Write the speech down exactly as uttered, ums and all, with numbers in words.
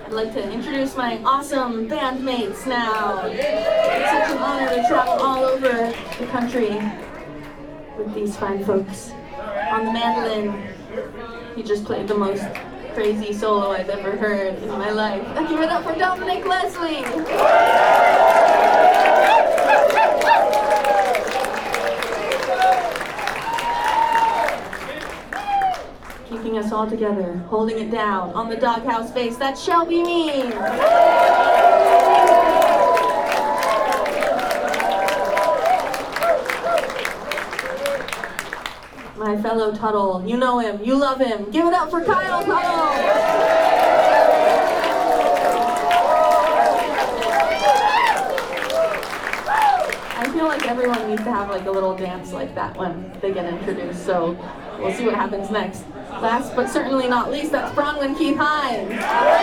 I'd like to introduce my awesome bandmates now. It's such an honor to travel all over the country with these fine folks. On the mandolin, he just played the most crazy solo I've ever heard in my life. Give it up for Dominic Leslie! Keeping us all together, holding it down, on the doghouse bass, that's Shelby Mean! My fellow Tuttle, you know him, you love him, give it up for Kyle Tuttle! I feel like everyone needs to have like a little dance like that when they get introduced, so we'll see what happens next. Last but certainly not least, that's Bronwyn Keith Hines.